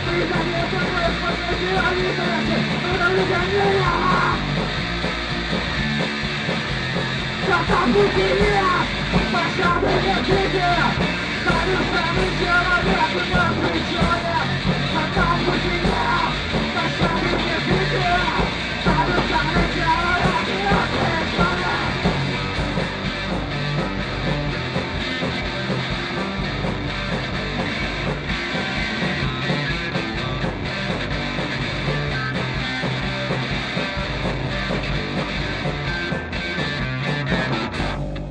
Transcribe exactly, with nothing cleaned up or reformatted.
Buquinha, passado de vida, sabe o que me chama, minha primeira funciona.